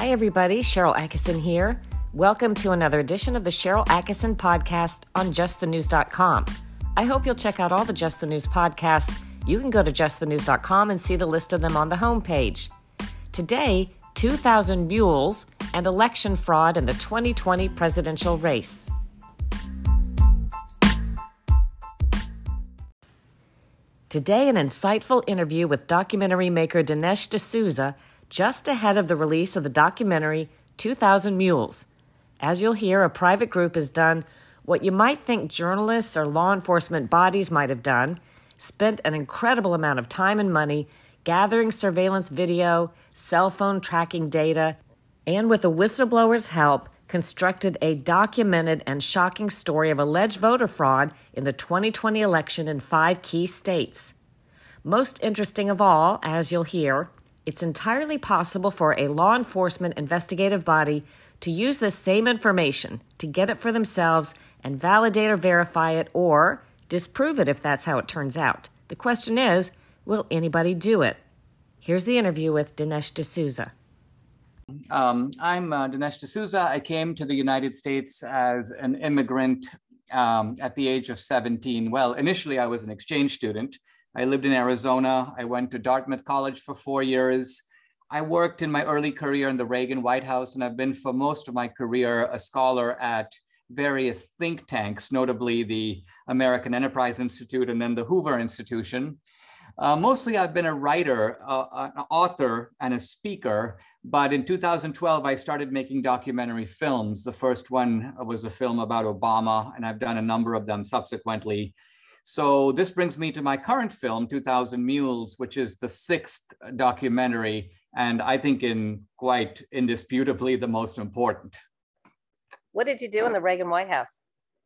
Hi, everybody. Sharyl Attkisson here. Welcome to another edition of the Sharyl Attkisson podcast on justthenews.com. I hope you'll check out all the Just the News podcasts. You can go to justthenews.com and see the list of them on the homepage. Today, 2,000 mules and election fraud in the 2020 presidential race. Today, an insightful interview with documentary maker Dinesh D'Souza just ahead of the release of the documentary 2,000 Mules. As you'll hear, a private group has done what you might think journalists or law enforcement bodies might have done, spent an incredible amount of time and money gathering surveillance video, cell phone tracking data, and with a whistleblower's help, constructed a documented and shocking story of alleged voter fraud in the 2020 election in 5 key states. Most interesting of all, as you'll hear, it's entirely possible for a law enforcement investigative body to use this same information to get it for themselves and validate or verify it or disprove it if that's how it turns out. The question is, will anybody do it? Here's the interview with Dinesh D'Souza. I'm Dinesh D'Souza. I came to the United States as an immigrant at the age of 17. Well, initially I was an exchange student. I lived in Arizona. I went to Dartmouth College for 4 years. I worked in my early career in the Reagan White House, and I've been for most of my career a scholar at various think tanks, notably the American Enterprise Institute and then the Hoover Institution. Mostly I've been a writer, an author, and a speaker, but in 2012, I started making documentary films. The first one was a film about Obama, and I've done a number of them subsequently. So this brings me to my current film, 2,000 Mules, which is the 6th documentary, and I think quite indisputably the most important. What did you do in the Reagan White House?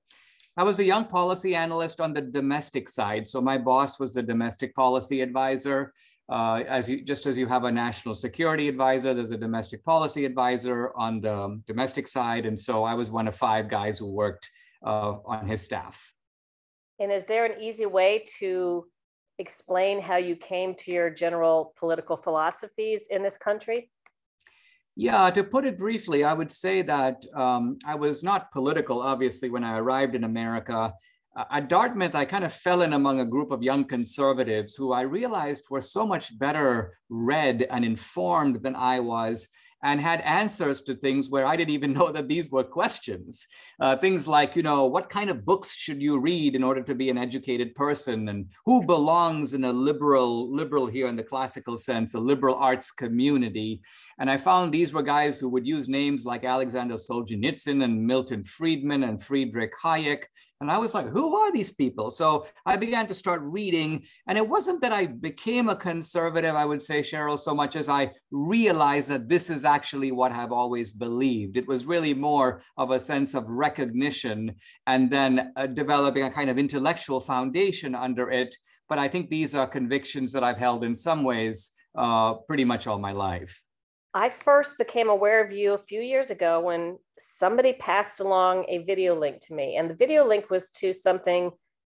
I was a young policy analyst on the domestic side. So my boss was the domestic policy advisor. Just as you have a national security advisor, there's a domestic policy advisor on the domestic side. And so I was one of 5 guys who worked on his staff. And is there an easy way to explain how you came to your general political philosophies in this country? Yeah, to put it briefly, I would say that I was not political, obviously, when I arrived in America. At Dartmouth, I kind of fell in among a group of young conservatives who I realized were so much better read and informed than I was, and had answers to things where I didn't even know that these were questions. Things like, what kind of books should you read in order to be an educated person? And who belongs in a liberal here in the classical sense, a liberal arts community? And I found these were guys who would use names like Alexander Solzhenitsyn and Milton Friedman and Friedrich Hayek. And I was like, who are these people? So I began to start reading. And it wasn't that I became a conservative, I would say, Sharyl, so much as I realized that this is actually what I've always believed. It was really more of a sense of recognition and then developing a kind of intellectual foundation under it. But I think these are convictions that I've held in some ways pretty much all my life. I first became aware of you a few years ago when somebody passed along a video link to me. And the video link was to something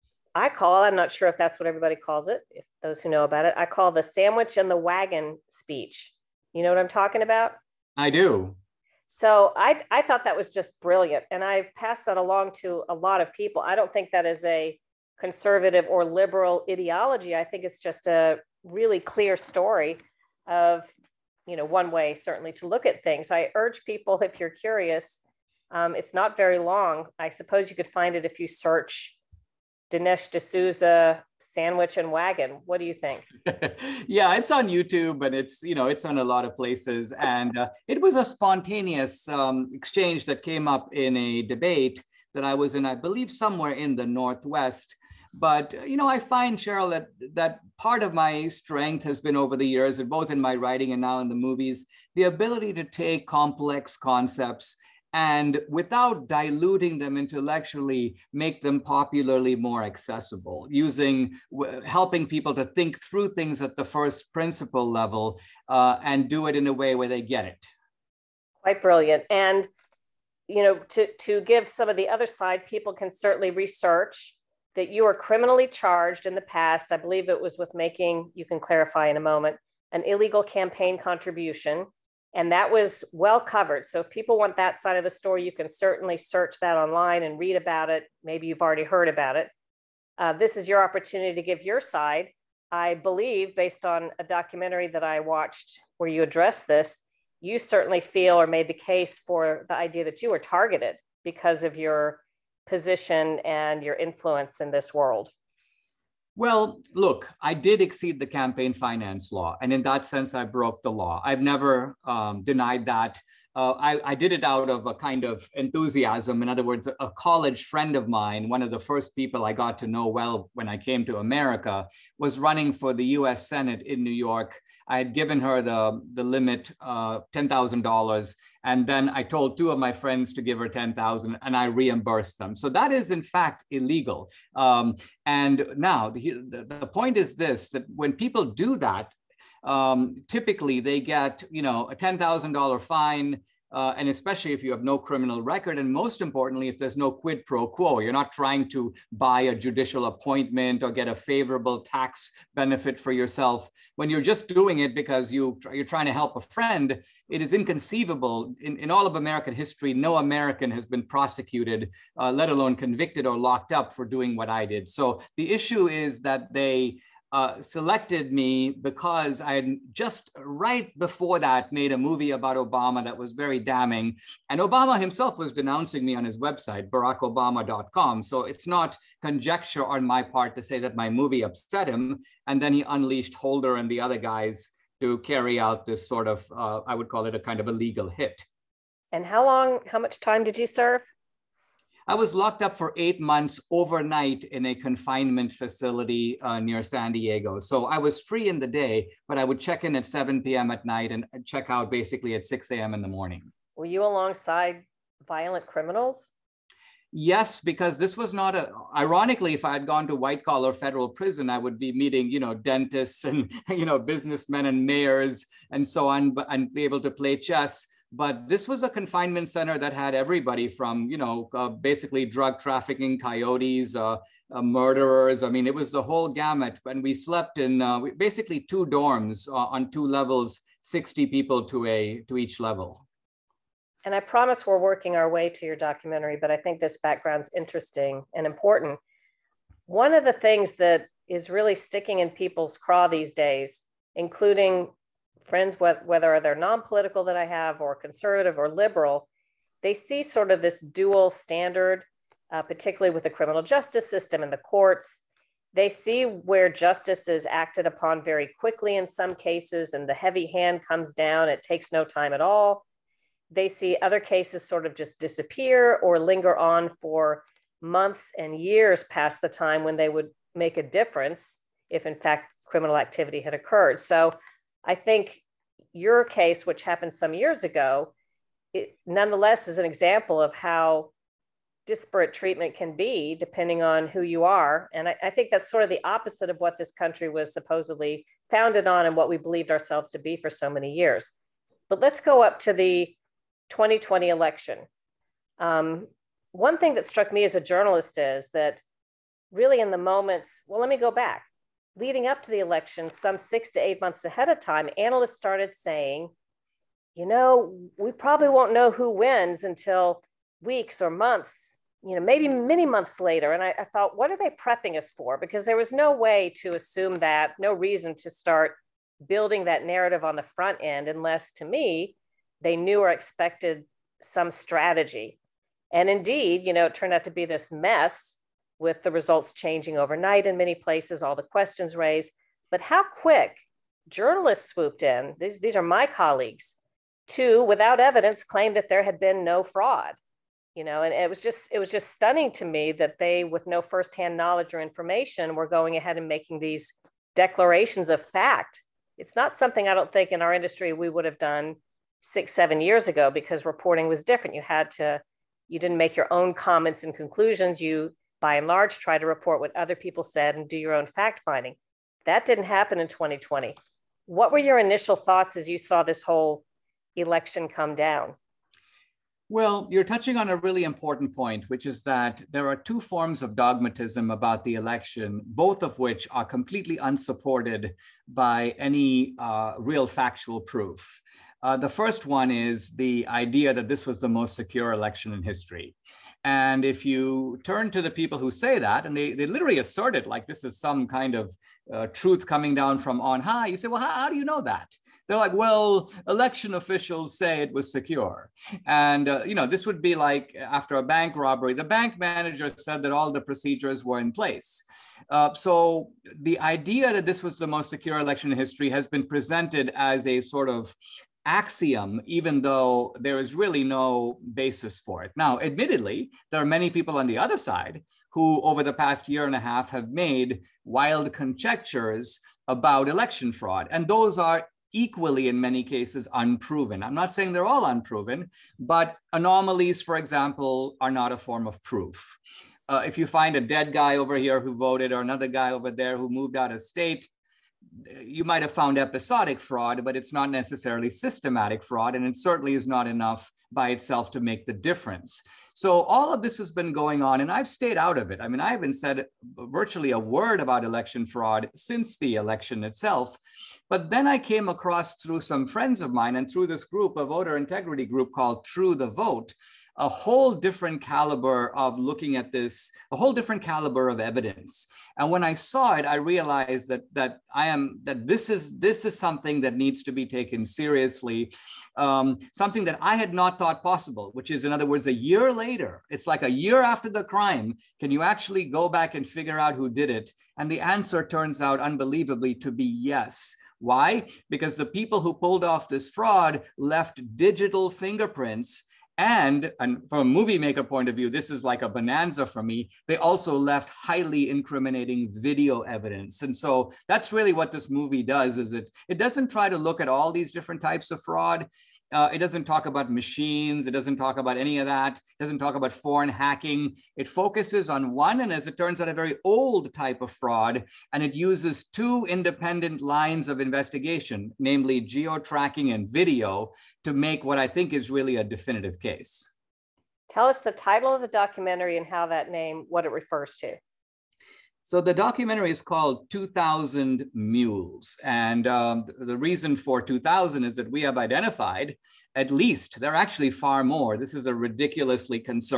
I'm not sure if that's what everybody calls it, if those who know about it, I call the sandwich and the wagon speech. You know what I'm talking about? I do. So I thought that was just brilliant. And I've passed that along to a lot of people. I don't think that is a conservative or liberal ideology. I think it's just a really clear story of one way certainly to look at things. I urge people, if you're curious, it's not very long. I suppose you could find it if you search Dinesh D'Souza sandwich and wagon. What do you think? Yeah, it's on YouTube and it's on a lot of places. And it was a spontaneous exchange that came up in a debate that I was in, I believe, somewhere in the Northwest. But, I find, Sharyl, that part of my strength has been over the years, and both in my writing and now in the movies, the ability to take complex concepts and without diluting them intellectually, make them popularly more accessible, helping people to think through things at the first principle level and do it in a way where they get it. Quite brilliant. And, to give some of the other side, people can certainly research that you were criminally charged in the past. I believe it was with making, you can clarify in a moment, an illegal campaign contribution. And that was well covered. So if people want that side of the story, you can certainly search that online and read about it. Maybe you've already heard about it. This is your opportunity to give your side. I believe, based on a documentary that I watched where you address this, you certainly feel or made the case for the idea that you were targeted because of your position and your influence in this world. Well, look, I did exceed the campaign finance law. And in that sense, I broke the law. I've never denied that. I did it out of a kind of enthusiasm. In other words, a college friend of mine, one of the first people I got to know well when I came to America, was running for the US Senate in New York. I had given her the limit, $10,000. And then I told two of my friends to give her 10,000 and I reimbursed them. So that is in fact illegal. And now the point is this, that when people do that, typically they get, a $10,000 fine, and especially if you have no criminal record, and most importantly, if there's no quid pro quo, you're not trying to buy a judicial appointment or get a favorable tax benefit for yourself. When you're just doing it because you're trying to help a friend, it is inconceivable. In all of American history, no American has been prosecuted, let alone convicted or locked up for doing what I did. So the issue is that they selected me because I had just right before that made a movie about Obama that was very damning. And Obama himself was denouncing me on his website, barackobama.com. So it's not conjecture on my part to say that my movie upset him. And then he unleashed Holder and the other guys to carry out this sort of, I would call it a kind of a legal hit. And how much time did you serve? I was locked up for 8 months overnight in a confinement facility near San Diego. So I was free in the day, but I would check in at 7 p.m. at night and check out basically at 6 a.m. in the morning. Were you alongside violent criminals? Yes, because this was not ironically, if I had gone to white collar federal prison, I would be meeting, dentists and, businessmen and mayors and so on, and be able to play chess. But this was a confinement center that had everybody from, basically drug trafficking, coyotes, murderers. I mean, it was the whole gamut. And we slept in basically two dorms on two levels, 60 people to each level. And I promise we're working our way to your documentary, but I think this background's interesting and important. One of the things that is really sticking in people's craw these days, including friends, whether they're non-political that I have or conservative or liberal, they see sort of this dual standard, particularly with the criminal justice system and the courts. They see where justice is acted upon very quickly in some cases, and the heavy hand comes down. It takes no time at all. They see other cases sort of just disappear or linger on for months and years past the time when they would make a difference if in fact criminal activity had occurred. So I think your case, which happened some years ago, it nonetheless is an example of how disparate treatment can be depending on who you are. And I think that's sort of the opposite of what this country was supposedly founded on and what we believed ourselves to be for so many years. But let's go up to the 2020 election. One thing that struck me as a journalist is that really in the moments, well, let me go back. Leading up to the election, some 6 to 8 months ahead of time, analysts started saying, we probably won't know who wins until weeks or months, maybe many months later. And I thought, what are they prepping us for? Because there was no way to assume that, no reason to start building that narrative on the front end, unless to me, they knew or expected some strategy. And indeed, it turned out to be this mess with the results changing overnight in many places, all the questions raised. But how quick journalists swooped in, these are my colleagues, to, without evidence, claim that there had been no fraud. And it was just stunning to me that they, with no firsthand knowledge or information, were going ahead and making these declarations of fact. It's not something I don't think in our industry we would have done 6, 7 years ago, because reporting was different. You didn't make your own comments and conclusions. You, by and large, try to report what other people said and do your own fact finding. That didn't happen in 2020. What were your initial thoughts as you saw this whole election come down? Well, you're touching on a really important point, which is that there are two forms of dogmatism about the election, both of which are completely unsupported by any real factual proof. The first one is the idea that this was the most secure election in history. And if you turn to the people who say that, and they literally assert it like this is some kind of truth coming down from on high, you say, well, how do you know that? They're like, well, election officials say it was secure. And, this would be like after a bank robbery, the bank manager said that all the procedures were in place. So the idea that this was the most secure election in history has been presented as a sort of axiom, even though there is really no basis for it. Now, admittedly, there are many people on the other side who over the past year and a half have made wild conjectures about election fraud. And those are equally, in many cases, unproven. I'm not saying they're all unproven, but anomalies, for example, are not a form of proof. If you find a dead guy over here who voted or another guy over there who moved out of state, you might have found episodic fraud, but it's not necessarily systematic fraud, and it certainly is not enough by itself to make the difference. So all of this has been going on, and I've stayed out of it. I mean, I haven't said virtually a word about election fraud since the election itself. But then I came across, through some friends of mine and through this group, a voter integrity group called True the Vote, a whole different caliber of looking at this, a whole different caliber of evidence. And when I saw it, I realized that this is something that needs to be taken seriously, something that I had not thought possible, which is, in other words, a year later, it's like a year after the crime, can you actually go back and figure out who did it? And the answer turns out unbelievably to be yes. Why? Because the people who pulled off this fraud left digital fingerprints. And from a movie maker point of view, this is like a bonanza for me. They also left highly incriminating video evidence. And so that's really what this movie does, is it doesn't try to look at all these different types of fraud. It doesn't talk about machines. It doesn't talk about any of that. It doesn't talk about foreign hacking. It focuses on one, and as it turns out, a very old type of fraud. And it uses two independent lines of investigation, namely geo-tracking and video, to make what I think is really a definitive case. Tell us the title of the documentary and how that name, what it refers to. So the documentary is called 2000 Mules. And the reason for 2000 is that we have identified, at least, there are actually far more. This is a ridiculous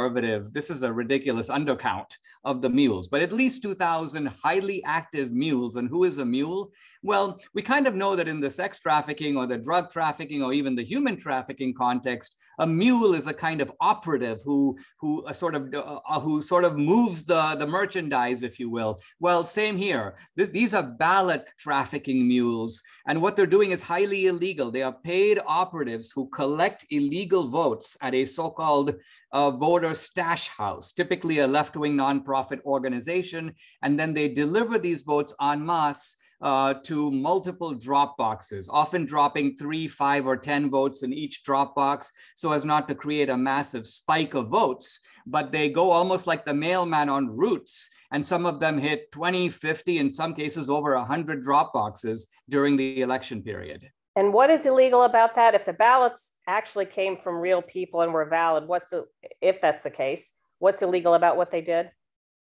undercount of the mules, but at least 2000 highly active mules. And who is a mule? Well, we kind of know that in the sex trafficking or the drug trafficking or even the human trafficking context, a mule is a kind of operative who sort of moves the merchandise, if you will. Well, same here. These are ballot trafficking mules, and what they're doing is highly illegal. They are paid operatives who collect illegal votes at a so-called voter stash house, typically a left-wing nonprofit organization, and then they deliver these votes en masse to multiple drop boxes, often dropping 3, 5, or 10 votes in each drop box so as not to create a massive spike of votes. But they go almost like the mailman on routes, and some of them hit 20, 50, in some cases over 100 drop boxes during the election period. And what is illegal about that? If the ballots actually came from real people and were valid, if that's the case, what's illegal about what they did?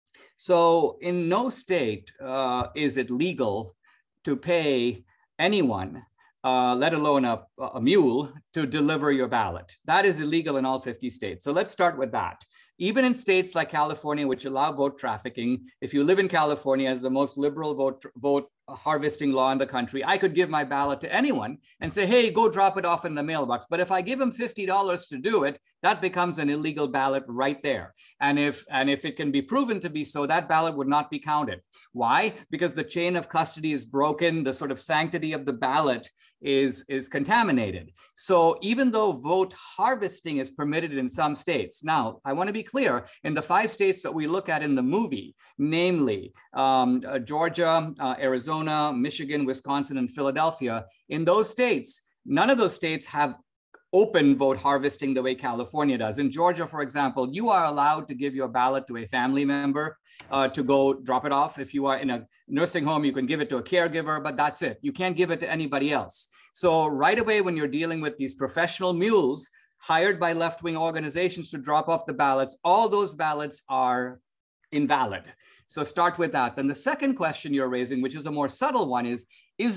So in no state is it legal to pay anyone, let alone a mule, to deliver your ballot. That is illegal in all 50 states. So let's start with that. Even in states like California, which allow vote trafficking, if you live in California as the most liberal vote harvesting law in the country, I could give my ballot to anyone and say, hey, go drop it off in the mailbox. But if I give him $50 to do it, that becomes an illegal ballot right there. And if it can be proven to be so, that ballot would not be counted. Why? Because the chain of custody is broken. The sort of sanctity of the ballot is contaminated. So even though vote harvesting is permitted in some states, now I want to be clear, in the 5 states that we look at in the movie, namely Georgia, Arizona, Michigan, Wisconsin, and Philadelphia, in those states, none of those states have open vote harvesting the way California does. In Georgia, for example, you are allowed to give your ballot to a family member to go drop it off. If you are in a nursing home, you can give it to a caregiver, but that's it. You can't give it to anybody else. So right away, when you're dealing with these professional mules hired by left-wing organizations to drop off the ballots, all those ballots are invalid. So start with that. Then the second question you're raising, which is a more subtle one, is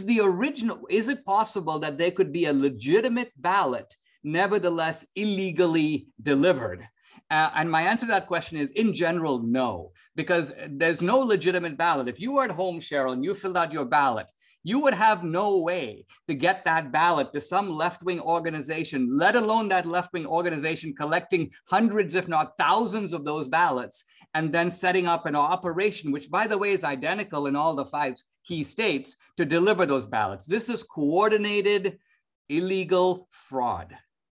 it possible that there could be a legitimate ballot, nevertheless illegally delivered? And my answer to that question is, in general, no, because there's no legitimate ballot. If you were at home, Cheryl, and you filled out your ballot, you would have no way to get that ballot to some left-wing organization, let alone that left-wing organization collecting hundreds, if not thousands of those ballots, and then setting up an operation, which, by the way, is identical in all the 5 key states, to deliver those ballots. This is coordinated, illegal fraud.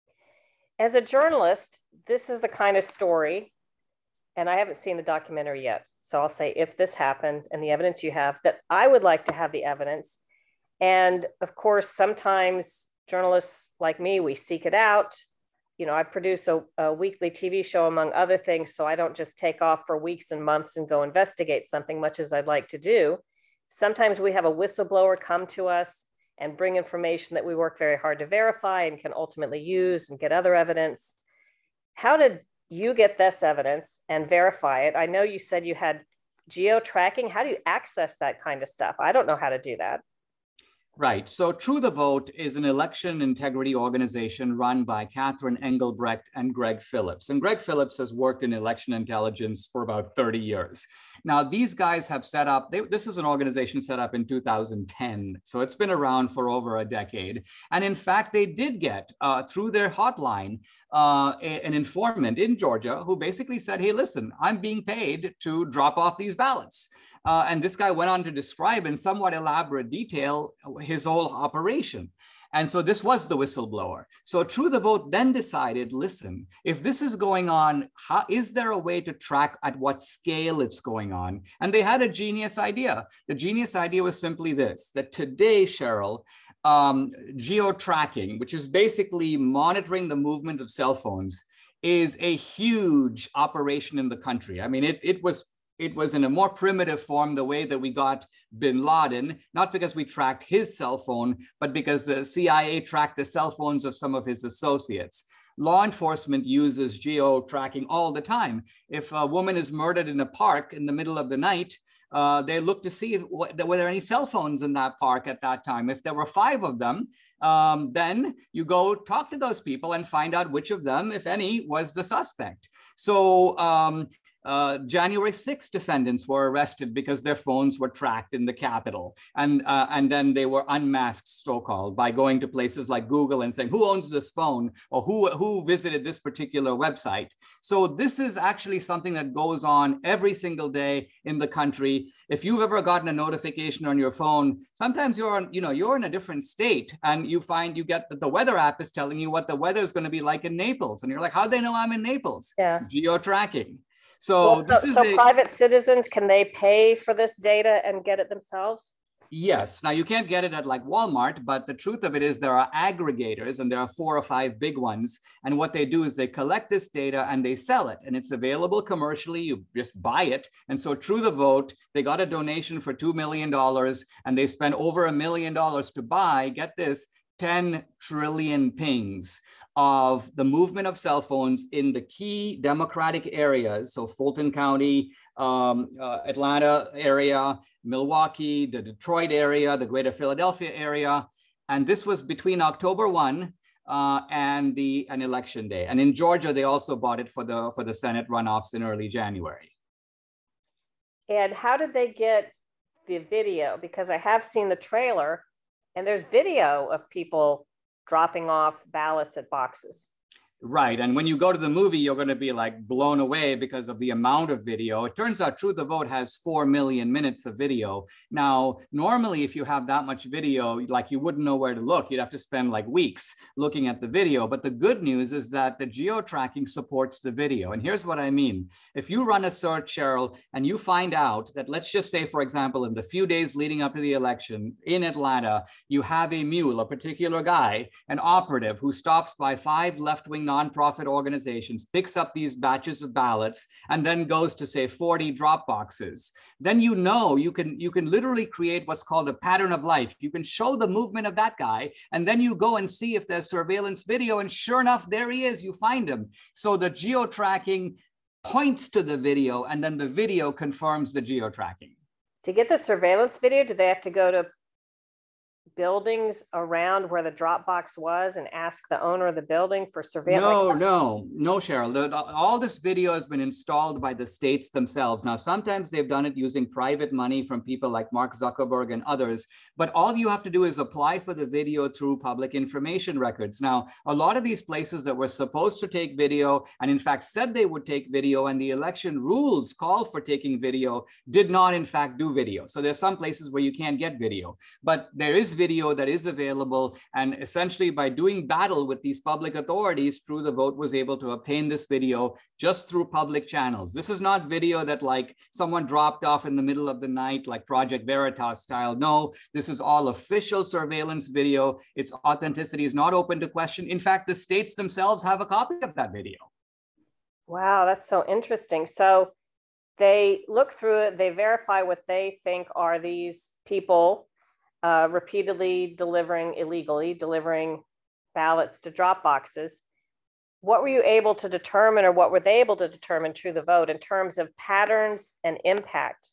As a journalist, this is the kind of story, and I haven't seen the documentary yet, so I'll say, if this happened and the evidence you have, that I would like to have the evidence. And of course, sometimes journalists like me, we seek it out. You know, I produce a weekly TV show, among other things, so I don't just take off for weeks and months and go investigate something, much as I'd like to do. Sometimes we have a whistleblower come to us and bring information that we work very hard to verify and can ultimately use and get other evidence. How did you get this evidence and verify it? I know you said you had geo-tracking. How do you access that kind of stuff? I don't know how to do that. Right. So True the Vote is an election integrity organization run by Catherine Engelbrecht and Greg Phillips. And Greg Phillips has worked in election intelligence for about 30 years. Now, these guys have set up, this is an organization set up in 2010. So it's been around for over a decade. And in fact, they did get, through their hotline, an informant in Georgia who basically said, hey, listen, I'm being paid to drop off these ballots. And this guy went on to describe in somewhat elaborate detail his whole operation. And so this was the whistleblower. So True the Vote then decided, listen, if this is going on, is there a way to track at what scale it's going on? And they had a genius idea. The genius idea was simply this, that today, Cheryl, geo-tracking, which is basically monitoring the movement of cell phones, is a huge operation in the country. I mean, it was in a more primitive form, the way that we got bin Laden, not because we tracked his cell phone, but because the CIA tracked the cell phones of some of his associates. Law enforcement uses geo-tracking all the time. If a woman is murdered in a park in the middle of the night, they look to see were there any cell phones in that park at that time. If there were 5 of them, then you go talk to those people and find out which of them, if any, was the suspect. So January 6th defendants were arrested because their phones were tracked in the Capitol. And then they were unmasked, so-called, by going to places like Google and saying, who owns this phone? Or who visited this particular website? So this is actually something that goes on every single day in the country. If you've ever gotten a notification on your phone, sometimes you're in a different state and you get that the weather app is telling you what the weather is going to be like in Naples. And you're like, how'd they know I'm in Naples? Yeah. Geo-tracking. So, private citizens, can they pay for this data and get it themselves? Yes. Now, you can't get it at like Walmart, but the truth of it is there are aggregators, and there are 4 or 5 big ones. And what they do is they collect this data and they sell it, and it's available commercially. You just buy it. And so True the Vote, they got a donation for $2 million, and they spent over $1 million to buy, get this, 10 trillion pings of the movement of cell phones in the key Democratic areas. So Fulton County, Atlanta area, Milwaukee, the Detroit area, the greater Philadelphia area. And this was between October 1 and an election day. And in Georgia, they also bought it for the Senate runoffs in early January. And how did they get the video? Because I have seen the trailer, and there's video of people dropping off ballots at boxes. Right. And when you go to the movie, you're going to be like blown away because of the amount of video. It turns out True the Vote has 4 million minutes of video. Now, normally, if you have that much video, like you wouldn't know where to look. You'd have to spend like weeks looking at the video. But the good news is that the geo-tracking supports the video. And here's what I mean. If you run a search, Cheryl, and you find out that, let's just say, for example, in the few days leading up to the election in Atlanta, you have a mule, a particular guy, an operative who stops by 5 left-wing nonprofit organizations, picks up these batches of ballots, and then goes to, say, 40 drop boxes. Then you can literally create what's called a pattern of life. You can show the movement of that guy, and then you go and see if there's surveillance video, and sure enough, there he is, you find him. So the geo-tracking points to the video, and then the video confirms the geo-tracking. To get the surveillance video, do they have to go to buildings around where the Dropbox was and ask the owner of the building for surveillance? No, Cheryl. All this video has been installed by the states themselves. Now, sometimes they've done it using private money from people like Mark Zuckerberg and others, but all you have to do is apply for the video through public information records. Now, a lot of these places that were supposed to take video, and in fact said they would take video, and the election rules call for taking video, did not in fact do video. So there's some places where you can't get video, but there is video that is available, and essentially by doing battle with these public authorities, True the Vote was able to obtain this video just through public channels. This is not video that like someone dropped off in the middle of the night like Project Veritas style. No, this is all official surveillance video. Its authenticity is not open to question. In fact, the states themselves have a copy of that video. Wow, that's so interesting. So they look through it, they verify what they think are these people repeatedly illegally delivering ballots to drop boxes. What were you able to determine, or what were they able to determine True the Vote in terms of patterns and impact?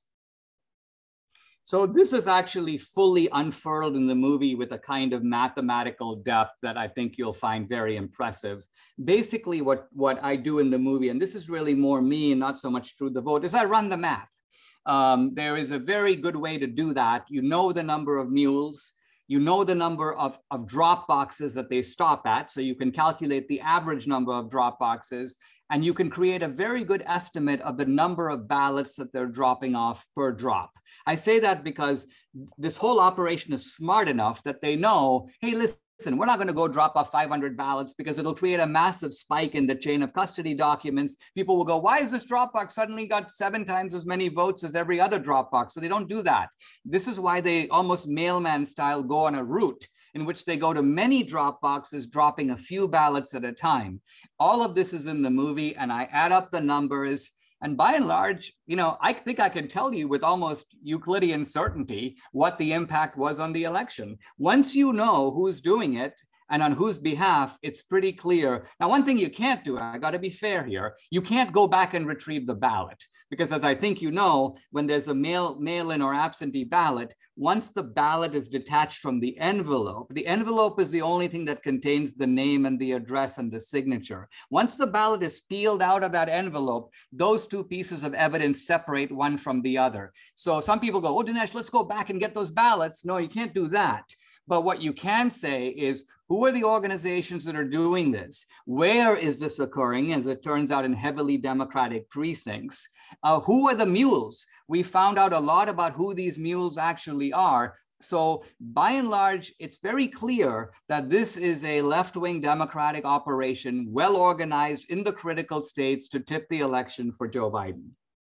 So this is actually fully unfurled in the movie with a kind of mathematical depth that I think you'll find very impressive. Basically, what I do in the movie, and this is really more me and not so much True the Vote, is I run the math. There is a very good way to do that. You know the number of mules, you know the number of drop boxes that they stop at, so you can calculate the average number of drop boxes, and you can create a very good estimate of the number of ballots that they're dropping off per drop. I say that because this whole operation is smart enough that they know, hey, listen, we're not going to go drop off 500 ballots because it'll create a massive spike in the chain of custody documents. People will go, why is this Dropbox suddenly got 7 times as many votes as every other Dropbox? So they don't do that. This is why they almost mailman style go on a route in which they go to many drop boxes, dropping a few ballots at a time. All of this is in the movie, and I add up the numbers. And by and large, you know, I think I can tell you with almost Euclidean certainty what the impact was on the election. Once you know who's doing it and on whose behalf, it's pretty clear. Now, one thing you can't do, I got to be fair here, you can't go back and retrieve the ballot, because as I think you know, when there's a mail-in or absentee ballot, once the ballot is detached from the envelope is the only thing that contains the name and the address and the signature. Once the ballot is peeled out of that envelope, those two pieces of evidence separate one from the other. So some people go, oh, Dinesh, let's go back and get those ballots. No, you can't do that. But what you can say is, who are the organizations that are doing this? Where is this occurring? As it turns out, in heavily Democratic precincts. Who are the mules? We found out a lot about who these mules actually are. So by and large, it's very clear that this is a left-wing Democratic operation, well organized in the critical states to tip the election for Joe Biden.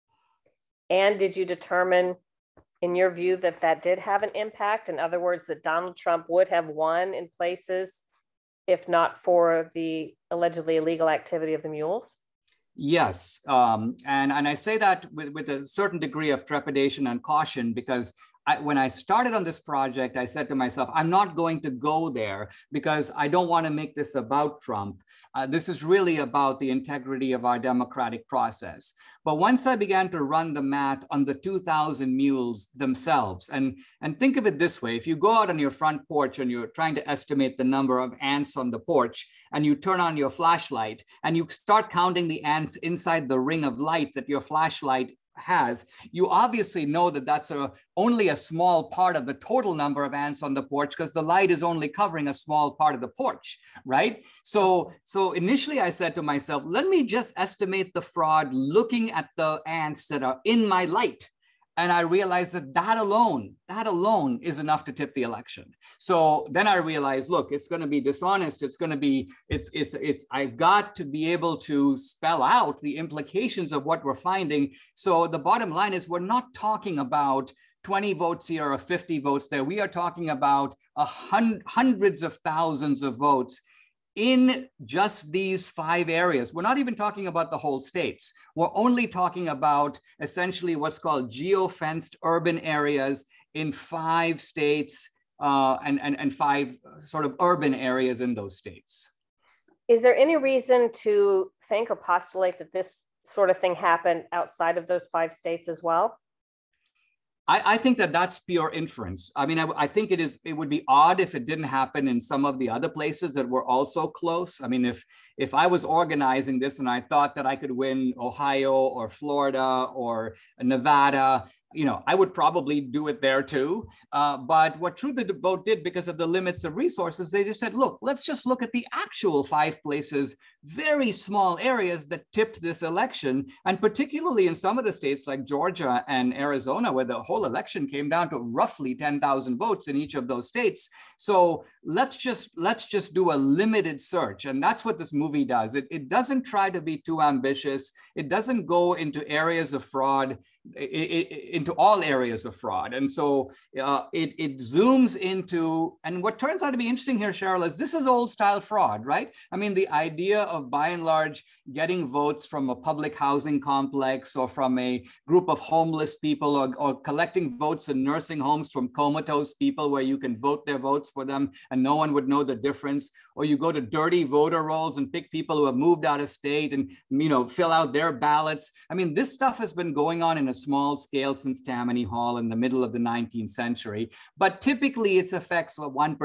And did you determine, in your view, that that did have an impact? In other words, that Donald Trump would have won in places if not for the allegedly illegal activity of the mules? Yes, and I say that with a certain degree of trepidation and caution, because when I started on this project, I said to myself, I'm not going to go there because I don't want to make this about Trump. This is really about the integrity of our democratic process. But once I began to run the math on the 2,000 mules themselves, and think of it this way, if you go out on your front porch and you're trying to estimate the number of ants on the porch, and you turn on your flashlight and you start counting the ants inside the ring of light that your flashlight has, you obviously know that that's only a small part of the total number of ants on the porch, because the light is only covering a small part of the porch, right? So initially I said to myself, let me just estimate the fraud looking at the ants that are in my light. And I realized that alone is enough to tip the election. So then I realized, look, it's going to be dishonest. It's going to be, I've got to be able to spell out the implications of what we're finding. So the bottom line is, we're not talking about 20 votes here or 50 votes there. We are talking about hundreds of thousands of votes in just these 5 areas. We're not even talking about the whole states. We're only talking about essentially what's called geo-fenced urban areas in 5 states and 5 sort of urban areas in those states. Is there any reason to think or postulate that this sort of thing happen outside of those 5 states as well? I think that that's pure inference. I mean, I think it would be odd if it didn't happen in some of the other places that were also close. I mean, if I was organizing this and I thought that I could win Ohio or Florida or Nevada, I would probably do it there too. But what True the Vote did, because of the limits of resources, they just said, look, let's just look at the actual 5 places, very small areas that tipped this election. And particularly in some of the states like Georgia and Arizona, where the whole election came down to roughly 10,000 votes in each of those states. So let's just do a limited search. And that's what this movie does. It doesn't try to be too ambitious. It doesn't go into areas of fraud, into all areas of fraud. And so it zooms into, and what turns out to be interesting here, Cheryl, is this is old style fraud, right? I mean, the idea of by and large getting votes from a public housing complex or from a group of homeless people or collecting votes in nursing homes from comatose people where you can vote their votes for them and no one would know the difference. Or you go to dirty voter rolls and pick people who have moved out of state and, fill out their ballots. I mean, this stuff has been going on in a small scale since Tammany Hall in the middle of the 19th century, but typically its effects were 1%,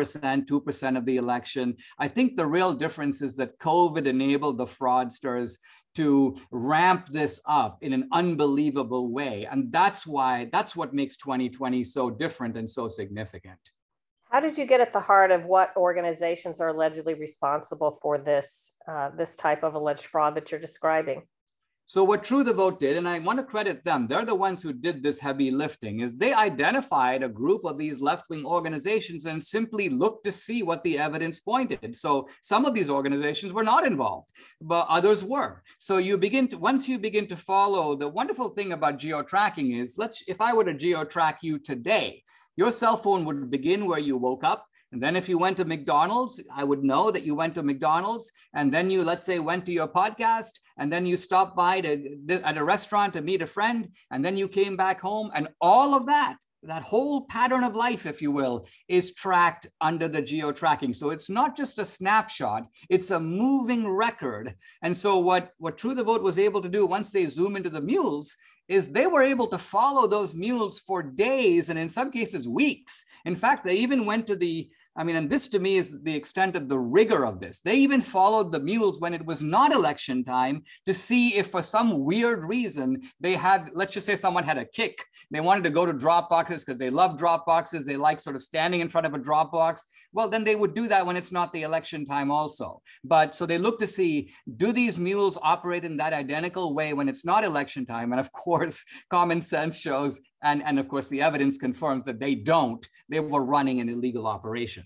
2% of the election. I think the real difference is that COVID enabled the fraudsters to ramp this up in an unbelievable way. And that's what makes 2020 so different and so significant. How did you get at the heart of what organizations are allegedly responsible for this type of alleged fraud that you're describing? So what True the Vote did, and I want to credit them, they're the ones who did this heavy lifting, is they identified a group of these left-wing organizations and simply looked to see what the evidence pointed. So some of these organizations were not involved, but others were. So once you begin to follow, the wonderful thing about geo-tracking is, if I were to geo-track you today, your cell phone would begin where you woke up. And then if you went to McDonald's, I would know that you went to McDonald's. And then you, let's say, went to your podcast. And then you stopped by at a restaurant to meet a friend. And then you came back home. And all of that whole pattern of life, if you will, is tracked under the geo-tracking. So it's not just a snapshot, it's a moving record. And so what True the Vote was able to do once they zoom into the mules is they were able to follow those mules for days and in some cases weeks. In fact, they even went to and this to me is the extent of the rigor of this. They even followed the mules when it was not election time to see if for some weird reason they had, let's just say someone had a kick. They wanted to go to drop boxes because they love drop boxes. They like sort of standing in front of a drop box. Well, then they would do that when it's not the election time also. But so they look to see, do these mules operate in that identical way when it's not election time? And of course, common sense shows, and of course the evidence confirms that they don't. They were running an illegal operation.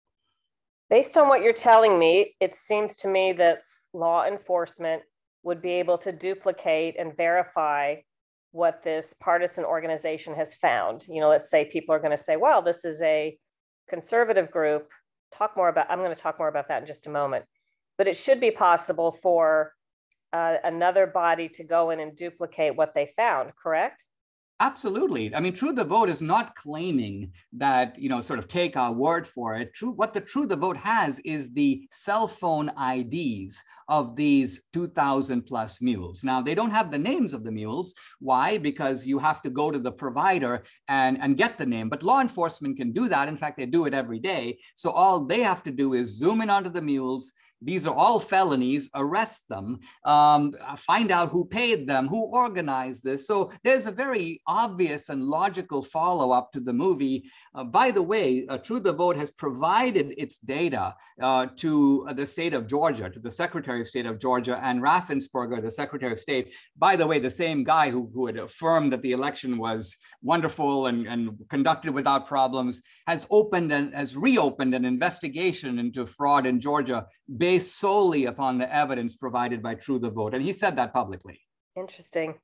Based on what you're telling me, it seems to me that law enforcement would be able to duplicate and verify what this partisan organization has found. Let's say people are going to say, well, this is a conservative group. I'm going to talk more about that in just a moment. But it should be possible for another body to go in and duplicate what they found, correct? Absolutely. I mean, True the Vote is not claiming that, sort of take our word for it. What the True the Vote has is the cell phone IDs of these 2,000 plus mules. Now, they don't have the names of the mules. Why? Because you have to go to the provider and get the name. But law enforcement can do that. In fact, they do it every day. So all they have to do is zoom in onto the mules. These are all felonies, arrest them, find out who paid them, who organized this. So there's a very obvious and logical follow-up to the movie. By the way, True the Vote has provided its data to the state of Georgia, to the Secretary of State of Georgia, and Raffensperger, the Secretary of State. By the way, the same guy who had affirmed that the election was wonderful and conducted without problems, has reopened an investigation into fraud in Georgia based solely upon the evidence provided by True the Vote. And he said that publicly. Interesting.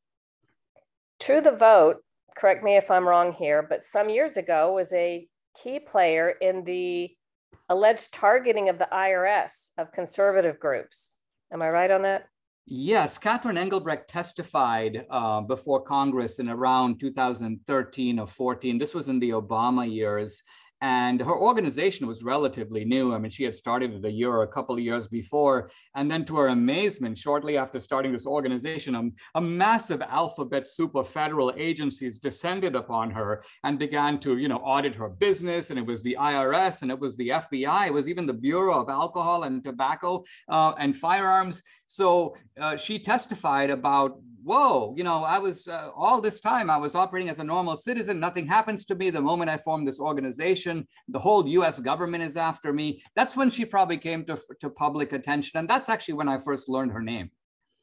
True the Vote, correct me if I'm wrong here, but some years ago was a key player in the alleged targeting of the IRS of conservative groups. Am I right on that? Yes, Catherine Engelbrecht testified before Congress in around 2013 or 14. This was in the Obama years. And her organization was relatively new. I mean, she had started it a couple of years before. And then to her amazement, shortly after starting this organization, a massive alphabet soup of federal agencies descended upon her and began to, audit her business. And it was the IRS, and it was the FBI, it was even the Bureau of Alcohol and Tobacco and Firearms. So she testified about, whoa, I was all this time I was operating as a normal citizen. Nothing happens to me. The moment I formed this organization, the whole US government is after me. That's when she probably came to public attention. And that's actually when I first learned her name.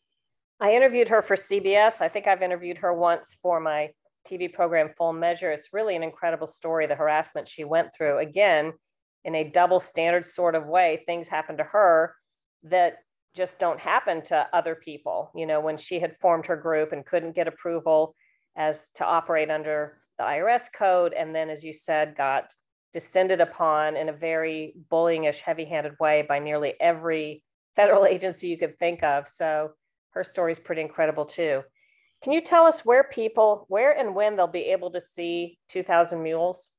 I interviewed her for CBS. I think I've interviewed her once for my TV program, Full Measure. It's really an incredible story, the harassment she went through. Again, in a double standard sort of way, things happened to her that just don't happen to other people. When she had formed her group and couldn't get approval as to operate under the IRS code, and then, as you said, got descended upon in a very bullying-ish, heavy-handed way by nearly every federal agency you could think of. So her story is pretty incredible too. Can you tell us where and when they'll be able to see 2,000 Mules?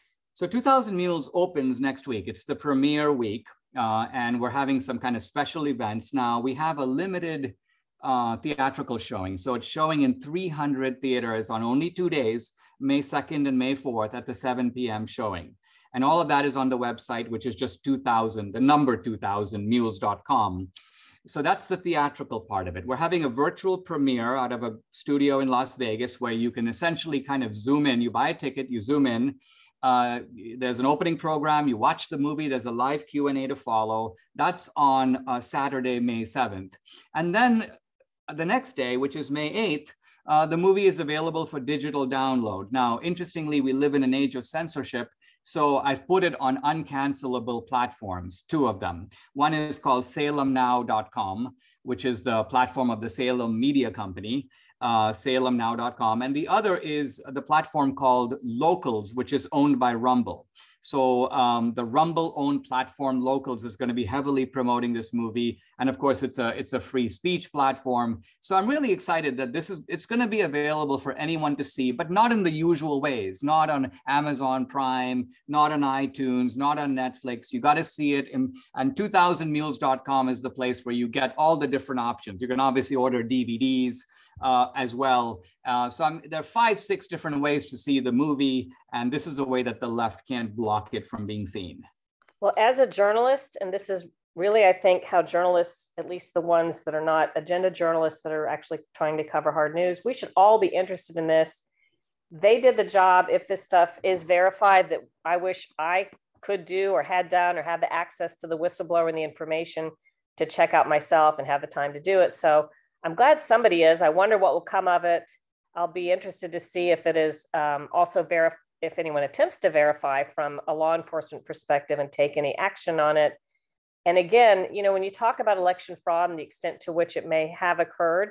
So 2,000 Mules opens next week. It's the premiere week. And we're having some kind of special events. Now, we have a limited theatrical showing. So it's showing in 300 theaters on only 2 days, May 2nd and May 4th at the 7 p.m. showing. And all of that is on the website, which is just 2000, the number 2000mules.com. So that's the theatrical part of it. We're having a virtual premiere out of a studio in Las Vegas where you can essentially kind of zoom in. You buy a ticket, you zoom in. There's an opening program, you watch the movie, there's a live Q&A to follow. That's on Saturday, May 7th. And then the next day, which is May 8th, the movie is available for digital download. Now, interestingly, we live in an age of censorship. So I've put it on uncancelable platforms, 2 of them. One is called salemnow.com, which is the platform of the Salem Media Company, salemnow.com. And the other is the platform called Locals, which is owned by Rumble. So the Rumble-owned platform Locals is going to be heavily promoting this movie, and of course, it's a free speech platform. So I'm really excited that it's going to be available for anyone to see, but not in the usual ways. Not on Amazon Prime, not on iTunes, not on Netflix. You got to see it, and 2000mules.com is the place where you get all the different options. You can obviously order DVDs. As well. There are 5-6 different ways to see the movie, and this is a way that the left can't block it from being seen. Well, as a journalist, and this is really, I think, how journalists, at least the ones that are not agenda journalists that are actually trying to cover hard news, we should all be interested in this. They did the job. If this stuff is verified, that I wish I could do or had done or had the access to the whistleblower and the information to check out myself and have the time to do it. So I'm glad somebody is. I wonder what will come of it. I'll be interested to see if it is also if anyone attempts to verify from a law enforcement perspective and take any action on it. And again, when you talk about election fraud and the extent to which it may have occurred,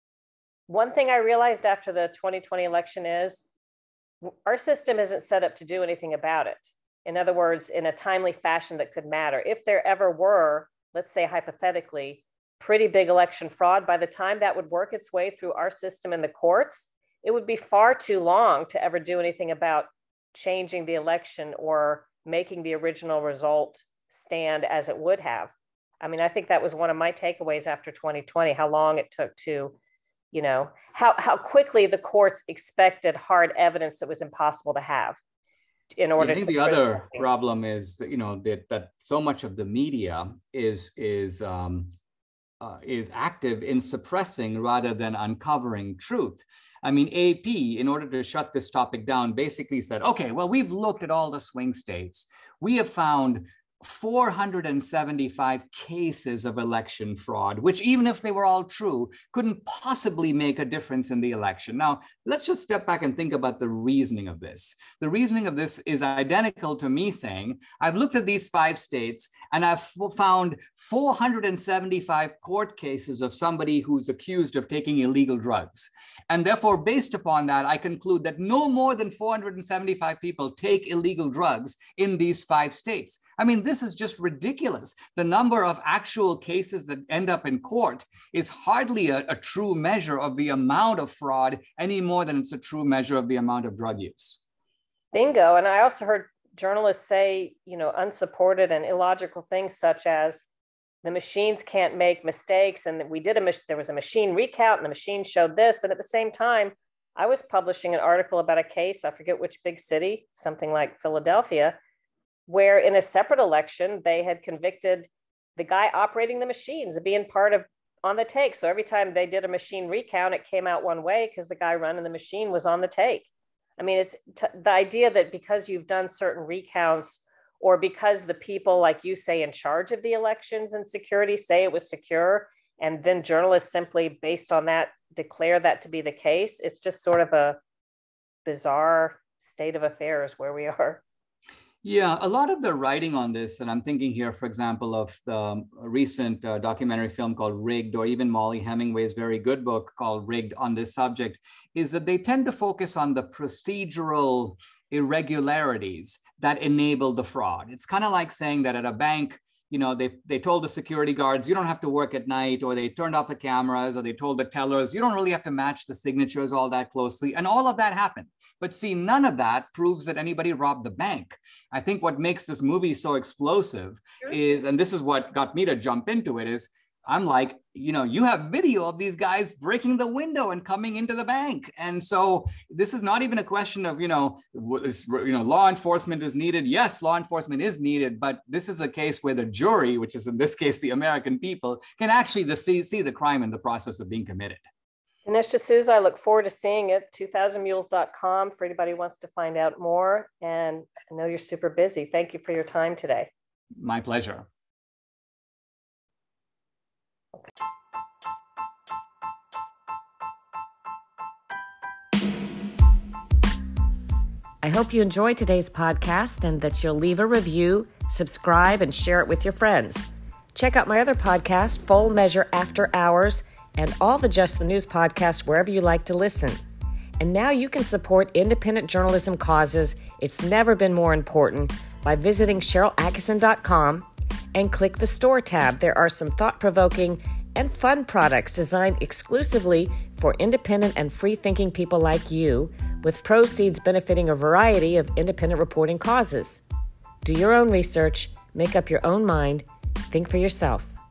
one thing I realized after the 2020 election is our system isn't set up to do anything about it. In other words, in a timely fashion that could matter. If there ever were, let's say hypothetically, pretty big election fraud, by the time that would work its way through our system in the courts, it would be far too long to ever do anything about changing the election or making the original result stand as it would have. I mean, I think that was one of my takeaways after 2020, how long it took to, how quickly the courts expected hard evidence that was impossible to have. In order I think the other problem is that, that so much of the media is active in suppressing rather than uncovering truth. I mean, AP, in order to shut this topic down, basically said, okay, well, we've looked at all the swing states. We have found 475 cases of election fraud, which even if they were all true, couldn't possibly make a difference in the election. Now, let's just step back and think about the reasoning of this. The reasoning of this is identical to me saying, I've looked at these 5 states and I've found 475 court cases of somebody who's accused of taking illegal drugs. And therefore, based upon that, I conclude that no more than 475 people take illegal drugs in these 5 states. I mean, this is just ridiculous. The number of actual cases that end up in court is hardly a true measure of the amount of fraud any more than it's a true measure of the amount of drug use. Bingo. And I also heard journalists say, unsupported and illogical things such as the machines can't make mistakes, and there was a machine recount and the machine showed this. And at the same time, I was publishing an article about a case, I forget which big city, something like Philadelphia, where in a separate election, they had convicted the guy operating the machines of being part of on the take. So every time they did a machine recount, it came out one way because the guy running the machine was on the take. I mean, it's the idea that because you've done certain recounts, or because the people, like you say, in charge of the elections and security say it was secure, and then journalists simply based on that declare that to be the case, it's just sort of a bizarre state of affairs where we are. Yeah, a lot of the writing on this, and I'm thinking here, for example, of the recent documentary film called Rigged, or even Molly Hemingway's very good book called Rigged on this subject, is that they tend to focus on the procedural irregularities that enable the fraud. It's kind of like saying that at a bank, they told the security guards, you don't have to work at night, or they turned off the cameras, or they told the tellers, you don't really have to match the signatures all that closely. And all of that happened. But see, none of that proves that anybody robbed the bank. I think what makes this movie so explosive is, and this is what got me to jump into it, is I'm like, you have video of these guys breaking the window and coming into the bank. And so this is not even a question of, law enforcement is needed. Yes, law enforcement is needed, but this is a case where the jury, which is in this case, the American people, can actually see the crime in the process of being committed. Dinesh D'Souza, I look forward to seeing it. 2000mules.com for anybody who wants to find out more. And I know you're super busy. Thank you for your time today. My pleasure. Okay. I hope you enjoyed today's podcast and that you'll leave a review, subscribe, and share it with your friends. Check out my other podcast, Full Measure After Hours, and all the Just the News podcasts wherever you like to listen. And now you can support independent journalism causes. It's never been more important by visiting SharylAttkisson.com and click the Store tab. There are some thought-provoking and fun products designed exclusively for independent and free-thinking people like you, with proceeds benefiting a variety of independent reporting causes. Do your own research, make up your own mind, think for yourself.